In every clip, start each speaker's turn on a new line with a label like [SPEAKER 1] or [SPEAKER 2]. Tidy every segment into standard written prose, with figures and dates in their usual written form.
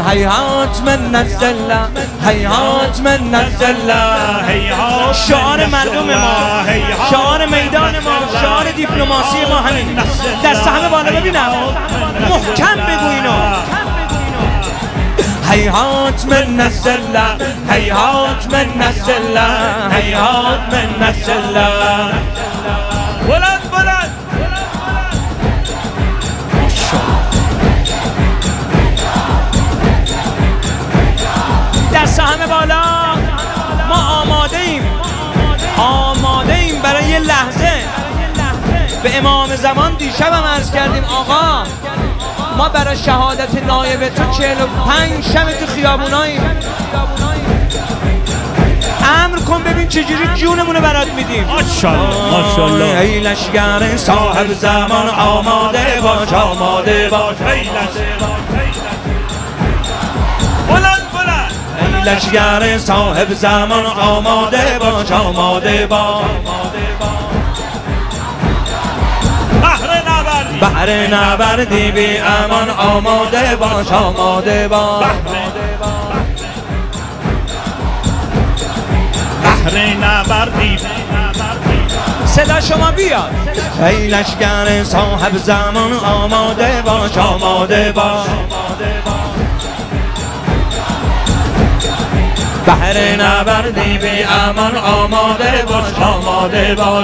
[SPEAKER 1] هیهات من الذله هیهات من الذله. شعار مردم ما، شعار میدان ما، شعار دیپلماسی ما همین. دست همه بالا ببینم، محکم بگو اینو. هیهات من الذله هیهات من الذله هیهات من الذله.
[SPEAKER 2] بلند بلند.
[SPEAKER 1] دست همه بالا. ما آماده ایم، آماده ایم برای یه لحظه. به امام زمان دیشبم عرض کردیم آقا ما برای شهادت نایب تو 45 شب تو خیابوناییم. امر کن ببین چجوری جونمونو برات میدیم.
[SPEAKER 2] ماشاءالله ماشاءالله.
[SPEAKER 1] ای لشگر صاحب زمان آماده باش آماده باش.
[SPEAKER 2] بلند بلند.
[SPEAKER 1] ای لشگر صاحب زمان آماده باش آماده باش. بهر نبردی بی امان آماده باش آماده باش.
[SPEAKER 2] بهر نبردی.
[SPEAKER 1] صدا شما بیاد. ای لشگر صاحب زمان آماده باش آماده باش. بهر نبردی بی امان آماده باش آماده باش.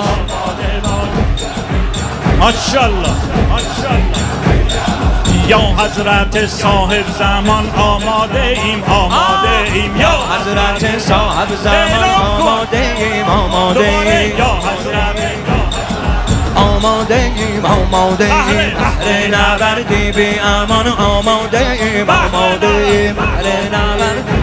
[SPEAKER 2] ماشاءالله ماشاءالله. یا حضرت صاحب زمان آماده ایم آماده ایم.
[SPEAKER 1] یا حضرت صاحب زمان آماده ایم آماده ایم.
[SPEAKER 2] یا حضرت
[SPEAKER 1] آماده ایم آماده ایم. بهر نبردی بی امان آماده ایم آماده ایم. بهر نبردی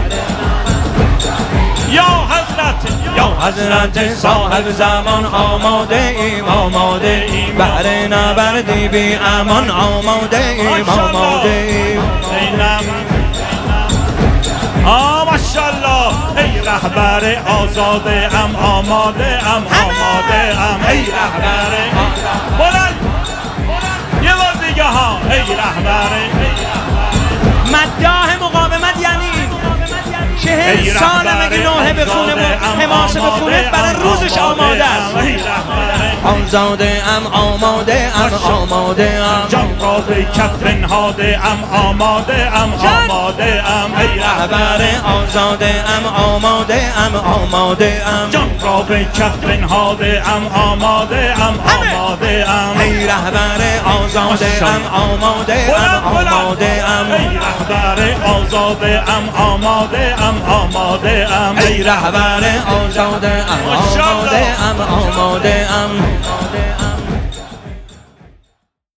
[SPEAKER 2] یا حضرت
[SPEAKER 1] یا حضرت صاحب زمان آماده ایم آماده ایم. بهر نبردی بی امان آماده ایم آماده ایم.
[SPEAKER 2] ماشاءالله. ای رهبر آزاده ام آماده ام آماده ام. ای رهبر بلند یه بار دیگه ها. ای رهبر
[SPEAKER 1] مداح مقاومت یعنی 40 سال مگه نوحه بخونه و حماسه بخونه برای روزش آماده است. آزاده ام آماده ام آماده ام.
[SPEAKER 2] جان را به کف نهاده ام آماده ام آماده ام. ای
[SPEAKER 1] رهبر آزاده ام آماده ام آماده ام.
[SPEAKER 2] جان را به کف نهاده ام آماده ام آماده ام.
[SPEAKER 1] ای رهبر آزاده ام آماده ام آماده ام.
[SPEAKER 2] ای رهبر آزاده ام آماده ام آماده ام.
[SPEAKER 1] ای رهبر آزاده ام آماده ام آماده ام.